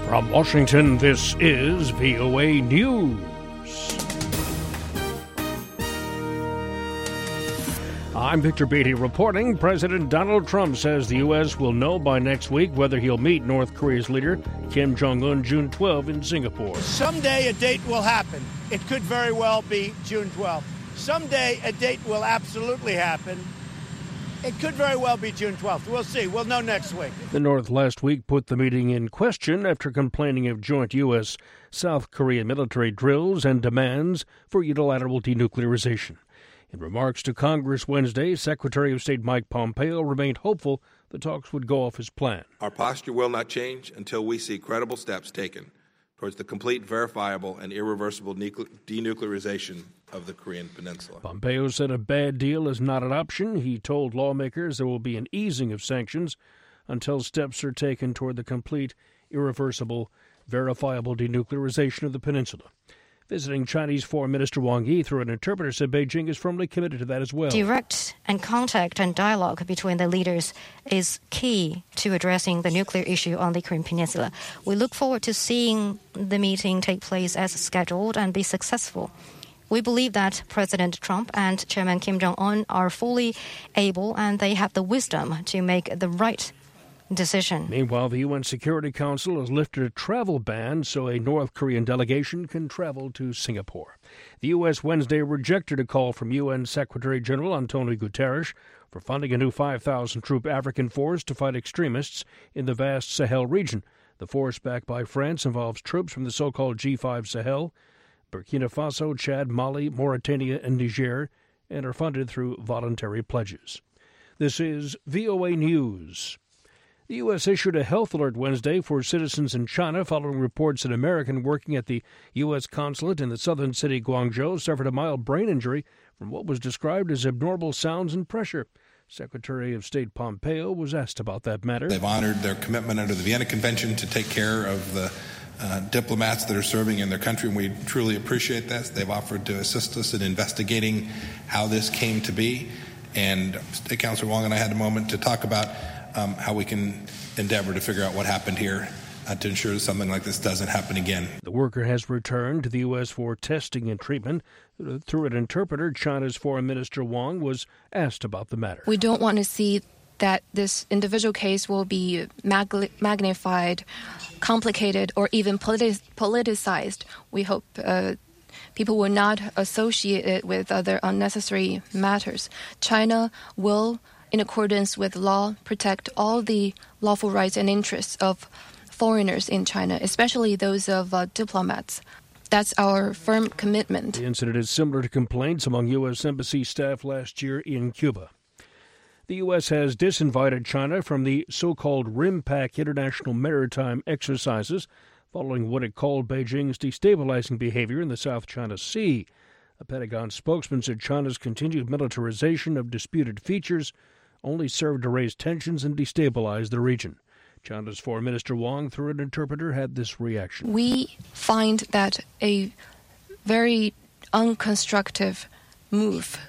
From Washington, this is VOA News. I'm Victor Beatty reporting. President Donald Trump says the U.S. will know by next week whether he'll meet North Korea's leader, Kim Jong-un, June 12 in Singapore. Someday a date will happen. It could very well be June 12th. Someday a date will absolutely happen. It could very well be June 12th. We'll see. We'll know next week. The North last week put the meeting in question after complaining of joint U.S.-South Korean military drills and demands for unilateral denuclearization. In remarks to Congress Wednesday, Secretary of State Mike Pompeo remained hopeful the talks would go off as planned. Our posture will not change until we see credible steps taken towards the complete, verifiable, and irreversible denuclearization of the Korean Peninsula. Pompeo said a bad deal is not an option. He told lawmakers there will be an easing of sanctions until steps are taken toward the complete, irreversible, verifiable denuclearization of the peninsula. Visiting Chinese Foreign Minister Wang Yi through an interpreter said Beijing is firmly committed to that as well. Direct and contact and dialogue between the leaders is key to addressing the nuclear issue on the Korean Peninsula. We look forward to seeing the meeting take place as scheduled and be successful. We believe that President Trump and Chairman Kim Jong-un are fully able and they have the wisdom to make the right decision. Meanwhile, the UN Security Council has lifted a travel ban so a North Korean delegation can travel to Singapore. The U.S. Wednesday rejected a call from UN Secretary General Antonio Guterres for funding a new 5,000-troop African force to fight extremists in the vast Sahel region. The force, backed by France, involves troops from the so-called G5 Sahel, Burkina Faso, Chad, Mali, Mauritania, and Niger, and are funded through voluntary pledges. This is VOA News. The U.S. issued a health alert Wednesday for citizens in China following reports that an American working at the U.S. consulate in the southern city Guangzhou suffered a mild brain injury from what was described as abnormal sounds and pressure. Secretary of State Pompeo was asked about that matter. They've honored their commitment under the Vienna Convention to take care of the diplomats that are serving in their country, and we truly appreciate that. They've offered to assist us in investigating how this came to be. And State Councilor Wong and I had a moment to talk about how we can endeavor to figure out what happened here to ensure that something like this doesn't happen again. The worker has returned to the U.S. for testing and treatment. Through an interpreter, China's Foreign Minister Wang was asked about the matter. We don't want to see that this individual case will be magnified, complicated, or even politicized. We hope people will not associate it with other unnecessary matters. China will, in accordance with law, protect all the lawful rights and interests of foreigners in China, especially those of diplomats. That's our firm commitment. The incident is similar to complaints among U.S. Embassy staff last year in Cuba. The U.S. has disinvited China from the so-called RIMPAC International Maritime Exercises following what it called Beijing's destabilizing behavior in the South China Sea. A Pentagon spokesman said China's continued militarization of disputed features only served to raise tensions and destabilize the region. China's Foreign Minister Wang, through an interpreter, had this reaction. We find that a very non-constructive move.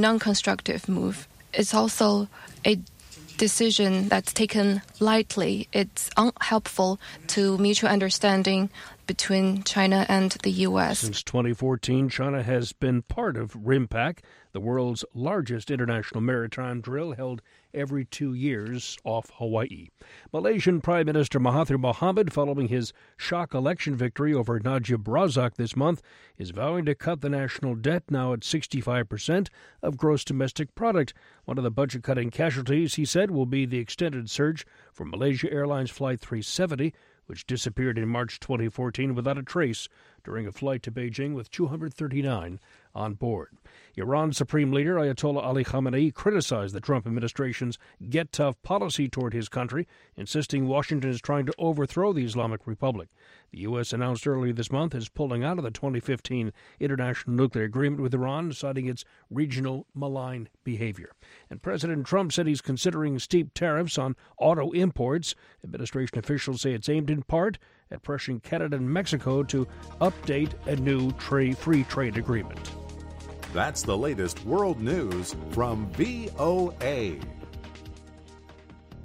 It's also a decision that's taken lightly. It's unhelpful to mutual understanding between China and the U.S. Since 2014, China has been part of RIMPAC, the world's largest international maritime drill held every 2 years off Hawaii. Malaysian Prime Minister Mahathir Mohamad, following his shock election victory over Najib Razak this month, is vowing to cut the national debt, now at 65% of gross domestic product. One of the budget-cutting casualties, he said, will be the extended surge for Malaysia Airlines Flight 370, which disappeared in March 2014 without a trace during a flight to Beijing with 239 on board. Iran's Supreme Leader Ayatollah Ali Khamenei criticized the Trump administration's Get Tough policy toward his country, insisting Washington is trying to overthrow the Islamic Republic. The U.S. announced earlier this month it's pulling out of the 2015 international nuclear agreement with Iran, citing its regional malign behavior. And President Trump said he's considering steep tariffs on auto imports. Administration officials say it's aimed in part at pressuring Canada and Mexico to update a new free trade agreement. That's the latest world news from VOA.